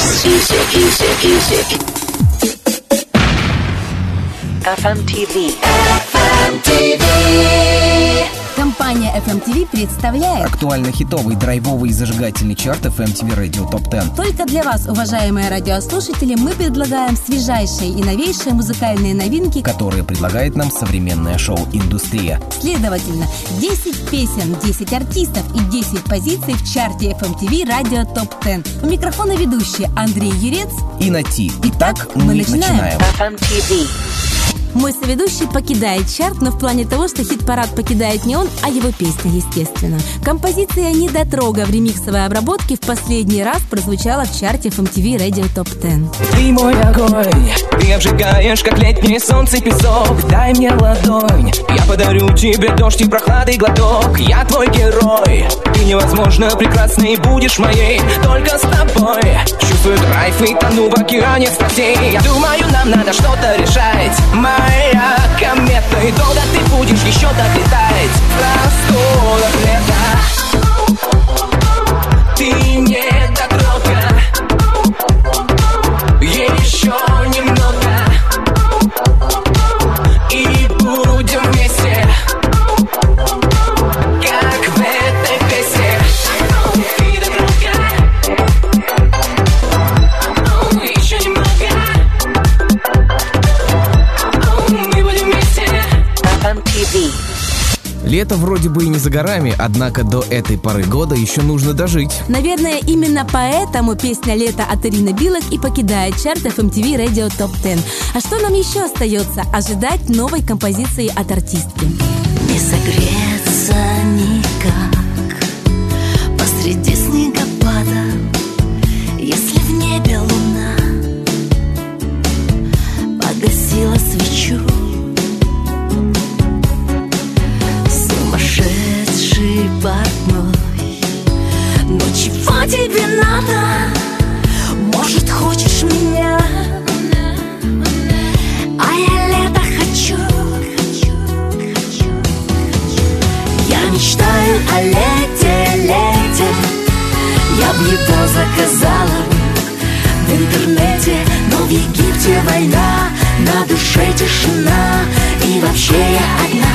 FMTV. Компания FMTV представляет актуально-хитовый, драйвовый и зажигательный чарт FMTV Radio Top 10. Только для вас, уважаемые радиослушатели, мы предлагаем свежайшие и новейшие музыкальные новинки, которые предлагает нам современная шоу-индустрия. Следовательно, 10 песен, 10 артистов и 10 позиций в чарте FMTV Radio Top 10. У микрофона ведущие Андрей Юрец и Нати. Итак, мы начинаем. FMTV. Мой соведущий покидает чарт, но в плане того, что хит-парад покидает не он, а его песня, естественно. Композиция «Недотрога» в ремиксовой обработке в последний раз прозвучала в чарте FMTV Radio Top 10. Ты мой огонь, ты обжигаешь, как летнее солнце и песок. Дай мне ладонь, я подарю тебе дождь и прохладный глоток. Я твой герой, ты невозможно прекрасной будешь моей. Только с тобой чувствую драйв и тону в океане страстей. Я думаю, нам надо что-то решать. Моя комета, и долго ты будешь еще так летать в просторах лета. Ты недотрога, еще немного, и будем вместе, как в этой песне. Ты недотрога, еще немного. FMTV. Лето вроде бы и не за горами, однако до этой поры года еще нужно дожить. Наверное, именно поэтому песня «Лето» от Ирины Билок и покидает чарт FMTV Radio Top 10. А что нам еще остается? Ожидать новой композиции от артистки. Не согреться никак посреди снегопада, если в небе луна погасила свечу. Сумасшедший портной, но чего тебе надо? Может, хочешь меня? А я лето хочу. Я мечтаю о лете, лете. Я б его заказала в интернете, но в Египте война, на душе тишина, и вообще я одна.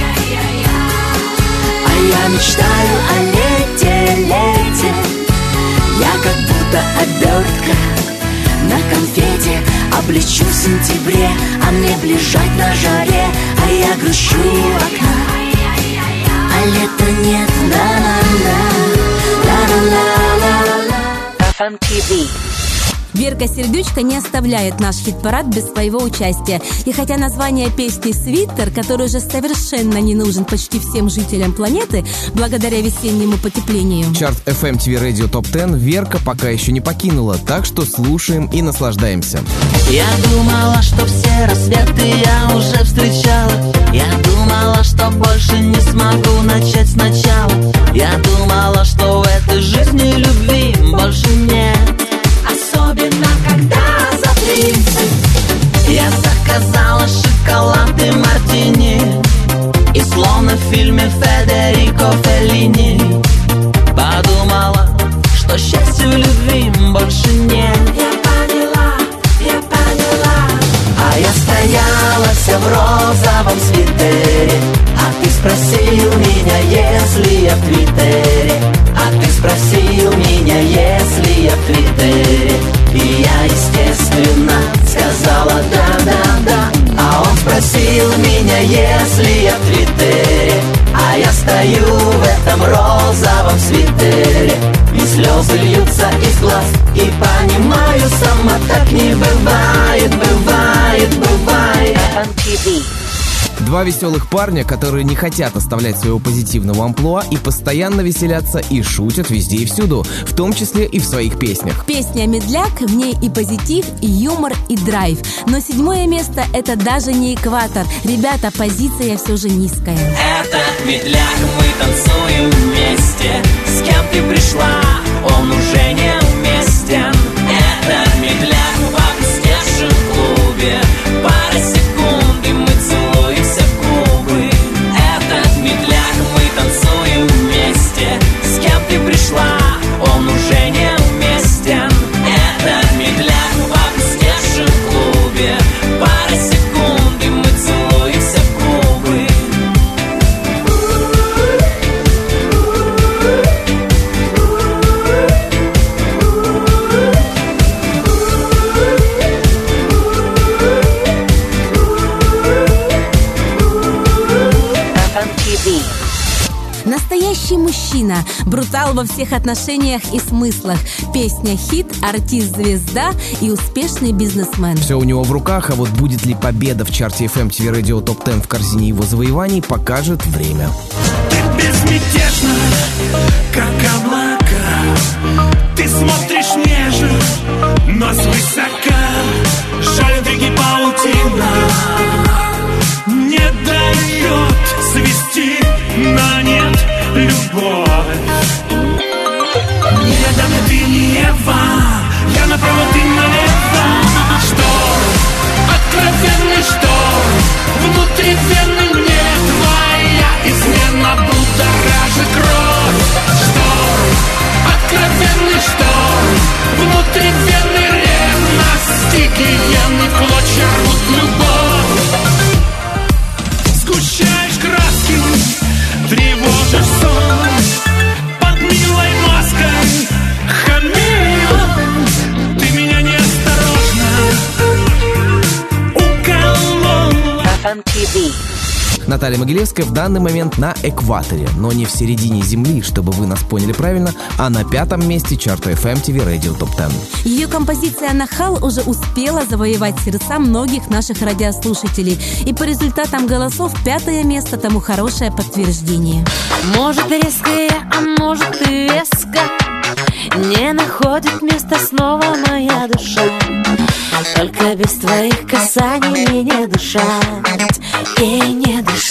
Я мечтаю о лете, лете. Я как будто обертка на конфете. Облечу в сентябре, а мне б лежать на жаре. А я грущу у окна, а лета нет. На-на-на, FMTV. Верка Сердючка не оставляет наш хит-парад без своего участия. И хотя название песни «Свитер», который уже совершенно не нужен почти всем жителям планеты, благодаря весеннему потеплению, Чарт FMTV Radio Top 10 Верка пока еще не покинула, так что слушаем и наслаждаемся. Я думала, что все рассветы я уже встречала. Я думала, что больше не смогу начать сначала. Я думала, что в этой жизни любви больше нет. Особенно, когда за 30. Я заказала шоколад и мартини, и словно в фильме Федерико Феллини подумала, что счастья в любви больше нет. Я поняла. А я стояла вся в розовом свитере, а ты спросил меня, если я в Твиттере. А ты спросил меня, если я в Твиттере. И я, естественно, сказала да. А он спросил меня, если я в Твиттере. А я стою в этом розовом свитере, и слезы льются из глаз, и понимаю, сама так не бывает. FMTV. Два веселых парня, которые не хотят оставлять своего позитивного амплуа и постоянно веселятся и шутят везде и всюду, в том числе и в своих песнях. Песня «Медляк», в ней и позитив, и юмор, и драйв. Но 7-е место — это даже не экватор. Ребята, позиция все же низкая. Этот медляк, мы танцуем вместе. С кем ты пришла, он уже не уместен. Этот медляк в апстешем клубе. Пара секунд, и мы целуемся в губы. Этот медляк, мы танцуем вместе. С кем ты пришла, он уже не уместен. Этот Настоящий мужчина, брутал во всех отношениях и смыслах. Песня-хит, артист-звезда и успешный бизнесмен. Все у него в руках, а вот будет ли победа в чарте FM TV Radio Top 10 в корзине его завоеваний, покажет время. Ты безмятежна, как облака. Ты смотришь нежно, но свысока. Жаль, интриги паутина не дает свести на нет любовь. Не дам ты не Ева, я направо, ты налево. Шторм, откровенный шторм, внутри вены мне твоя измена будоражит кровь. Шторм, откровенный шторм, внутри вены ревность, гиены клочья рвут любовь. Сгущаешь краски, тревожишь сон, под милой маской хамил. Ты меня неосторожно уколола. FM TV. Наталья Могилевская в данный момент на экваторе, но не в середине земли, чтобы вы нас поняли правильно, а на 5-м месте чарта FM TV Radio Top 10. Ее композиция «Нахал» уже успела завоевать сердца многих наших радиослушателей. И по результатам голосов 5-е место тому хорошее подтверждение. Может резкое, а может и веско, не находит места снова моя душа. Только без твоих касаний мне не дышать, и не дышать.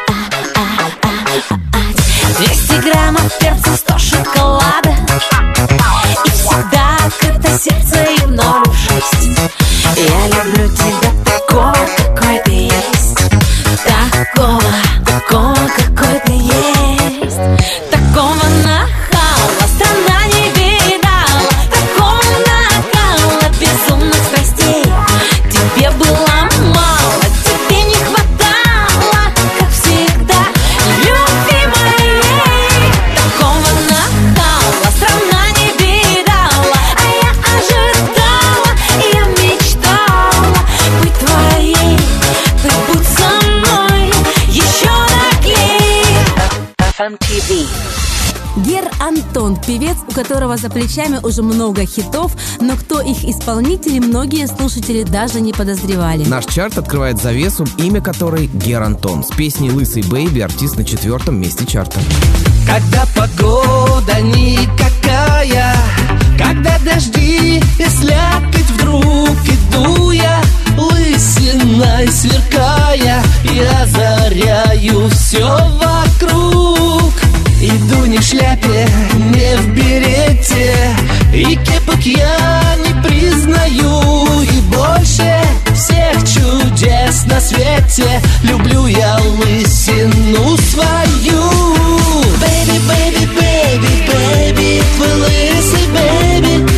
200 граммов перца, 100 шоколада, и всегда открыто сердце и в 0,6. Я люблю тебя такого, какой ты есть. Такого, какой ты есть. Такого нахала страна не видала. Такого накала безумных страстей. Тебе было мало, тебе не хватало, как всегда, любви моей. Такого нахала страна не видала. А я ожидала, я мечтала быть твоей. Ты будь со мной еще наклей. FM TV. Гер Антон, певец, у которого за плечами уже много хитов, но кто их исполнители, многие слушатели даже не подозревали. Наш чарт открывает завесу, имя которой Гер Антон. С песней «Лысый бэйби» артист на 4-м месте чарта. Когда погода никакая, когда дожди и слякоть вдруг иду я, лысиной сверкая, я озаряю все вокруг. Иду не в шляпе, не в берете, и кепок я не признаю. И больше всех чудес на свете люблю я лысину свою. Бэйби, бэйби, бэйби, бэйби, твой лысый бэйби,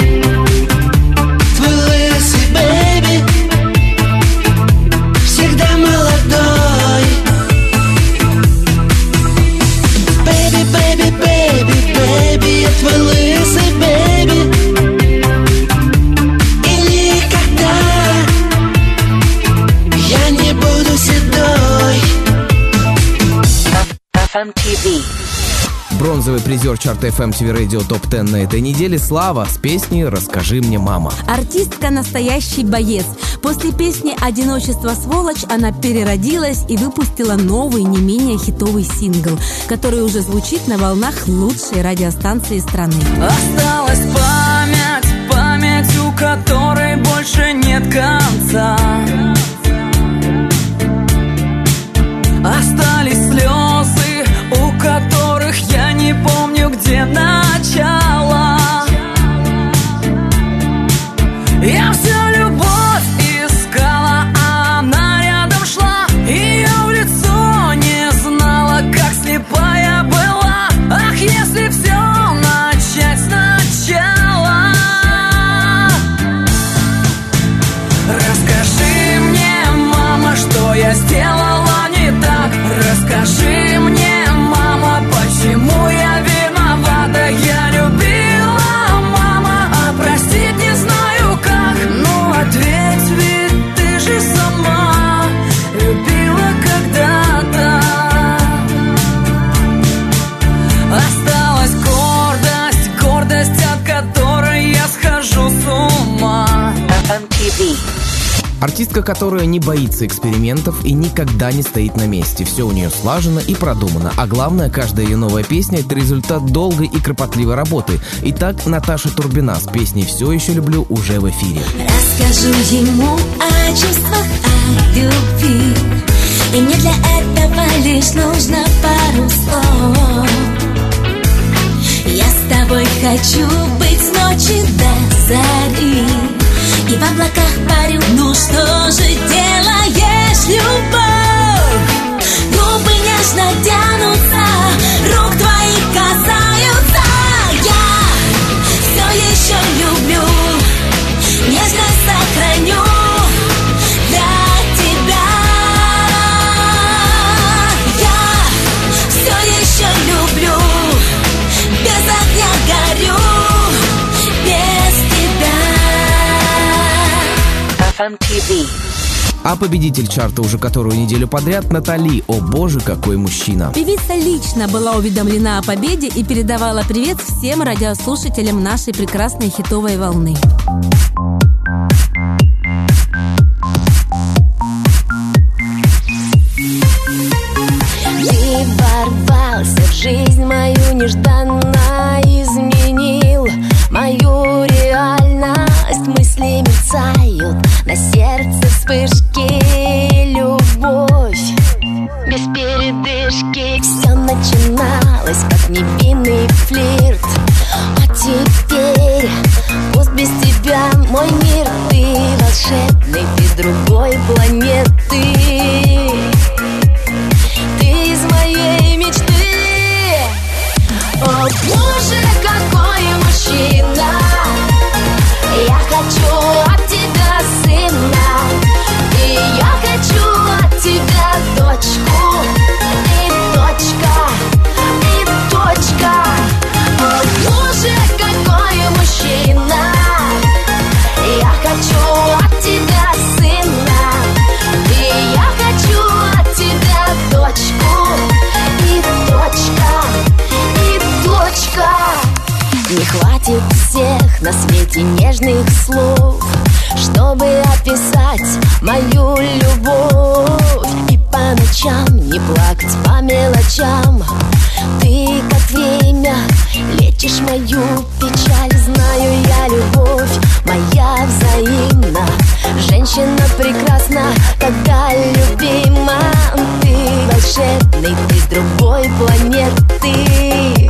твой лысый бэйби, всегда молодой. Бэйби, бэйби, бэйби, бэйби, я твой лысый бэйби, и никогда я не буду седой. FM TV. Бронзовый призер чарта FM TV Radio Top 10 на этой неделе Слава с песней «Расскажи мне, мама». Артистка настоящий боец. После песни «Одиночество, сволочь» она переродилась и выпустила новый, не менее хитовый сингл, который уже звучит на волнах лучшей радиостанции страны. Осталась память, у которой больше нет конца. Остались слезы, у которых я не помню, где начало. Я всю любовь искала, а она рядом шла. Ее в лицо не знала, как слепая была. Ах, если все начать сначала. Артистка, которая не боится экспериментов и никогда не стоит на месте. Все у нее слажено и продумано. А главное, каждая ее новая песня – это результат долгой и кропотливой работы. Итак, Наташа Турбина с песней «Все еще люблю» уже в эфире. Расскажу ему о чувствах, о любви. И мне для этого лишь нужно пару слов. Я с тобой хочу быть с ночи до зари. И в облаках парю, ну что же делаешь, любовь? Губы нежно тянутся, рук твоих касаются. Я все еще люблю, нежность сохраню для тебя. Я все еще люблю, без огня горю, без тебя. FMTV. А победитель чарта уже которую неделю подряд Натали. О боже, какой мужчина. Певица лично была уведомлена о победе и передавала привет всем радиослушателям нашей прекрасной хитовой волны. Ты ворвался в жизнь мою нежданно, изменил мою реальность. Мысли мерцают, на сердце вспышки, любовь без передышки. Все начиналось как невинный флирт, а теперь пусть без тебя мой мир. Ты волшебный, ты другой планеты. Ты из моей мечты. О боже, какой мужчина! Я хочу от тебя сына, и я хочу от тебя дочку. И точка, и точка. О боже, какой мужчина! Я хочу от тебя сына, и я хочу от тебя дочку. И точка, и точка. Не хватит всех на свете нежных слов, чтобы описать мою любовь. И по ночам не плакать по мелочам. Ты как время лечишь мою печаль. Знаю я, любовь моя взаимна. Женщина прекрасна, когда любима. Ты волшебный, ты с другой планеты.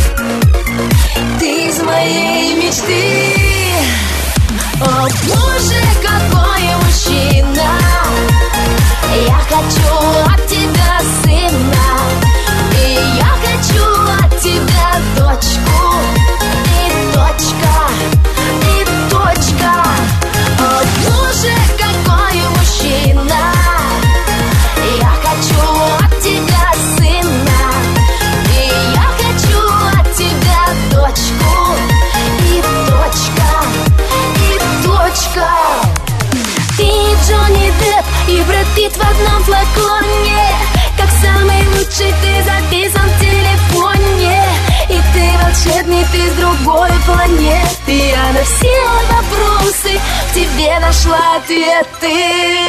Ты из моей мечты. О боже, какой мужчина! Я хочу от тебя сына, и я хочу от тебя дочку. И точка, и точка. О боже, какой мужчина! Я хочу от тебя сына, и я хочу от тебя дочку. И точка, и точка. Ты Джонни Депп и Брэд Питт в одном флаконе. Как самый лучший ты записан в телефоне. И ты волшебный, ты с другой планеты. Я на все вопросы в тебе нашла ответы.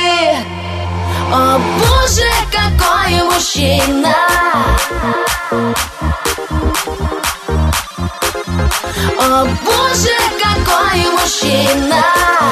О боже, какой мужчина! О боже, какой мужчина!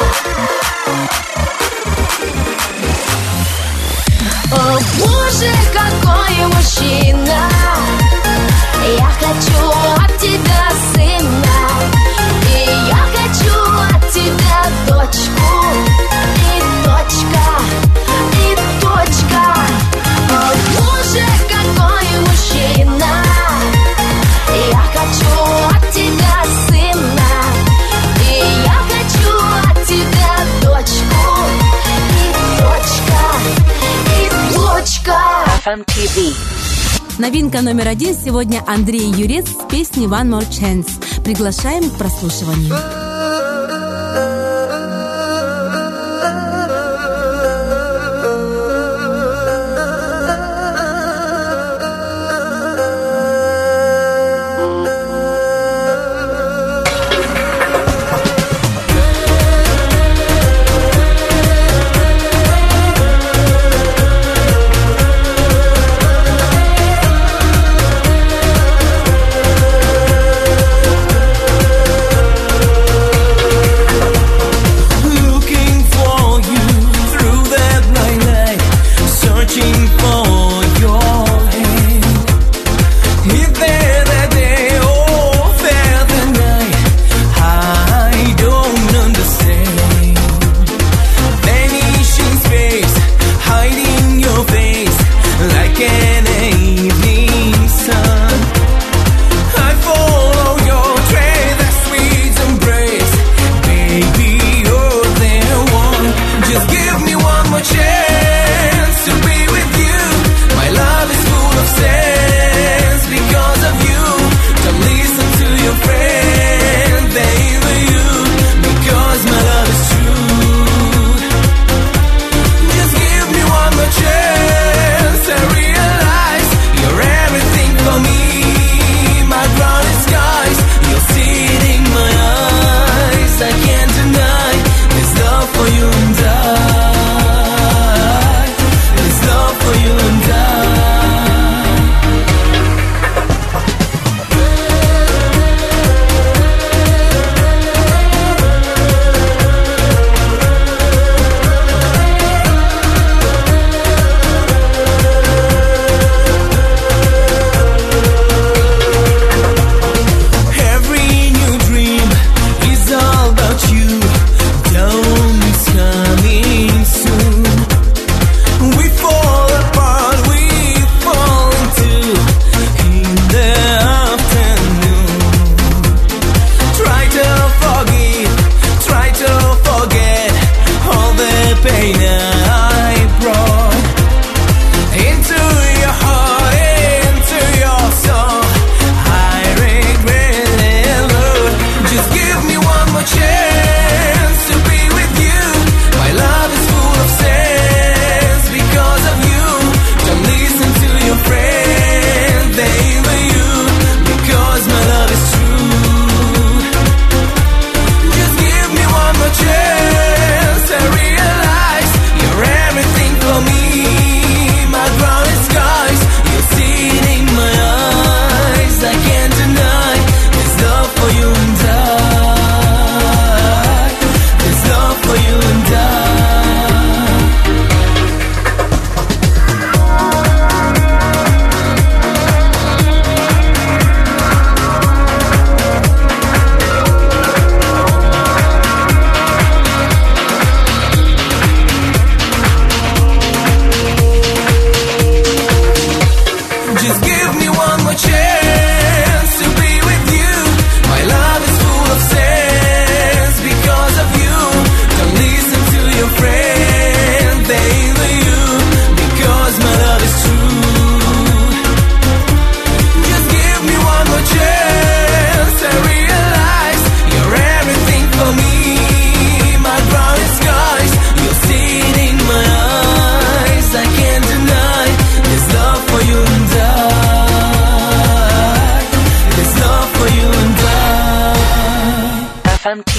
О боже, какой мужчина! Я хочу от тебя сына, и я хочу от тебя дочку. И точка, и точка. О боже, какой мужчина! Я хочу от тебя сына, и я хочу от тебя дочку. И точка, и точка. FMTV. Новинка номер 1 сегодня Андрей Юрец с песней «One More Chance». Приглашаем к прослушиванию.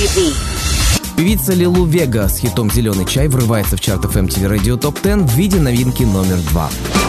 TV. Певица Лилу Вега с хитом «Зеленый чай» врывается в чарт FMTV Radio Top 10 в виде новинки номер 2.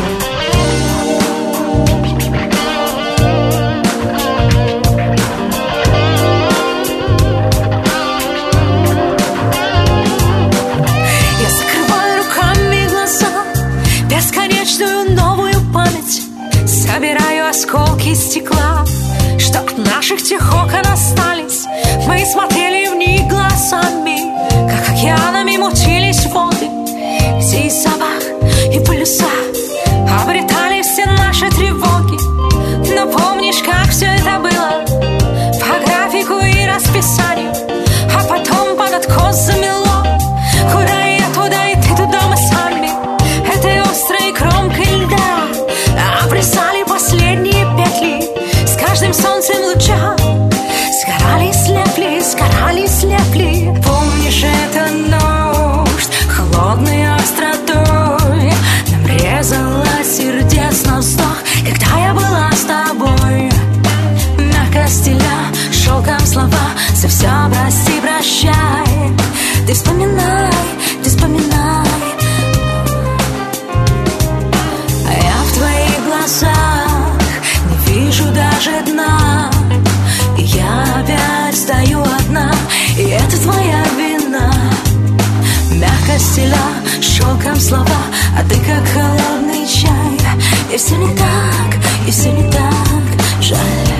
Я закрываю руками глаза, бесконечную новую память. Собираю осколки стекла, что от наших тех окон остались. Мы смотрели в них глазами, как океанами мутились воды, где и запах, и полюса обретали все наши тревоги. Но помнишь, как все это было по графику и расписанию, а потом под откос замело. Куда я, туда и ты, туда мы сами. Этой острой кромкой льда обрезали последние петли. С каждым солнцем луча сгорали, слепли. Помнишь, это ночь холодной остротой нам резала сердец на вздох, когда я была с тобой. Мягко стиля шелком слова, за все прости, прощай. Ты вспоминай. А я в твоих глазах не вижу даже дна. И я опять стою одна, и это твоя вина. Мягко стиля шелком слова, а ты как холодный чай. И все не так, жаль.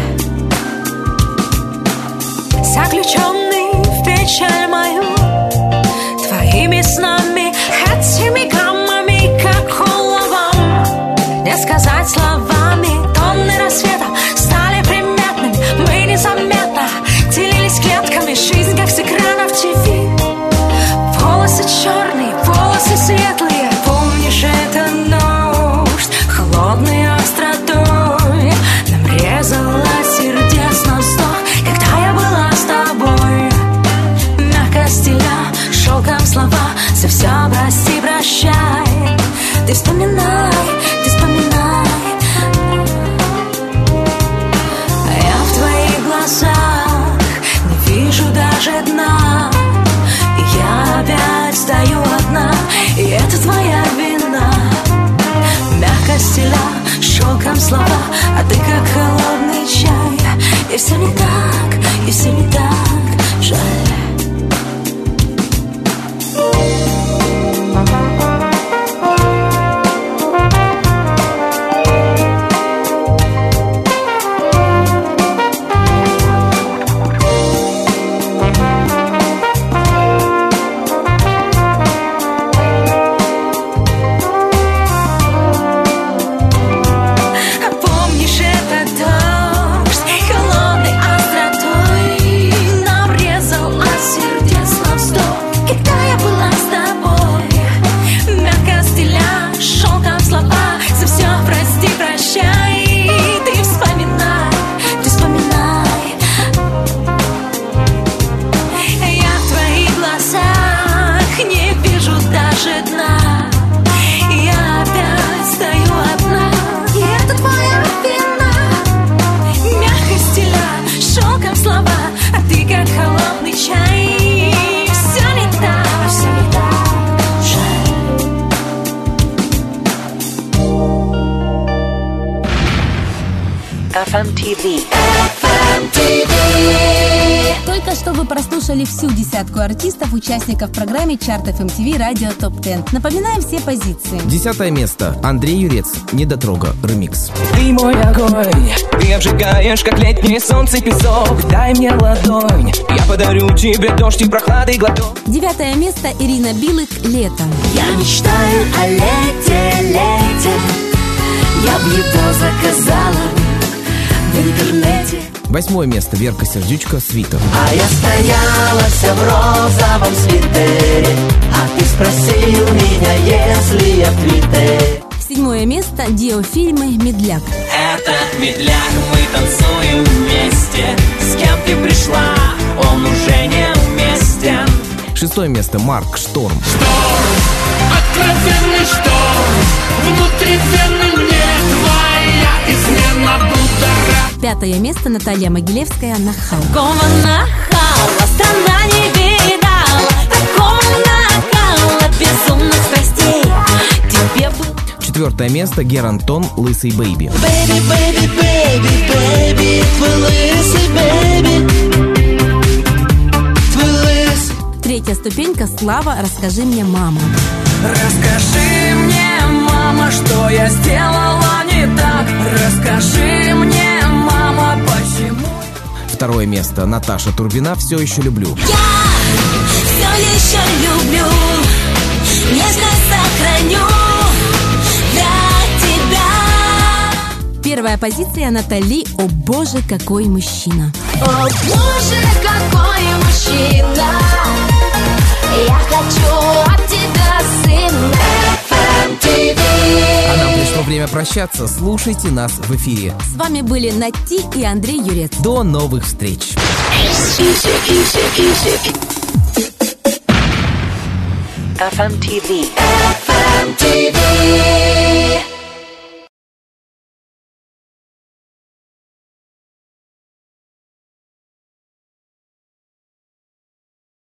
Заключенный в печаль мою твоими снами, этими гаммами, как уловом. Не сказать словами, тонны рассвета стали приметными. Мы незаметно делились клетками, жизнь как с экранов ТВ. Волосы черные, волосы светлые. Помнишь, это ночь холодной остротой нам резала сердец на вздох, когда я была с тобой. Мягко стиля шелком слова, за все прости, прощай. Ты вспоминай. А я в твоих глазах не вижу даже дна. И я опять стою одна, и это твоя вина. Мягко стиля шелком слова, а ты как холодный чай. И все не так, жаль. FMTV. Только что вы прослушали всю десятку артистов, участников программы Чарт FMTV Radio Top 10. Напоминаем все позиции. 10 место. Андрей Юрец. «Недотрога». Ремикс. Ты мой огонь, ты обжигаешь, как летнее солнце песок. Дай мне ладонь, я подарю тебе дождь и прохлады глоток. 9 место. Ирина Билык. «Лето». Я мечтаю о лете. Я б его заказала в интернете. 8 место. Верка Сердючка. «Свитер». А я стояла вся в розовом свитере, а ты спросил меня, если я в твиттере. 7 место. Диофильмы. «Медляк». Это медляк, мы танцуем вместе. С кем ты пришла, он уже не уместен. 6 место. Марк. «Шторм». Откровенный шторм, внутри вены мне твоя измена будоражит. 5 место. Наталья Могилевская. «Нахал». Нахал, видала, страна не видала такого накала безумных страстей. Тебе было... 4 место Герантон «Лысый бэйби». Baby, baby, baby, baby, твой лысый baby, твой лысый. 3 ступенька Слава «Расскажи мне, мама». Расскажи мне, мама, что я сделала не так. Расскажи мне, мама, почему. 2 место Наташа Турбина «Все еще люблю». Я все еще люблю, нежность сохраню для тебя. 1 позиция Натали «О боже, какой мужчина». О боже, какой мужчина, я хочу от тебя сына. FMTV. А нам пришло время прощаться. Слушайте нас в эфире. С вами были Нати и Андрей Юрец. До новых встреч. FMTV. FMTV.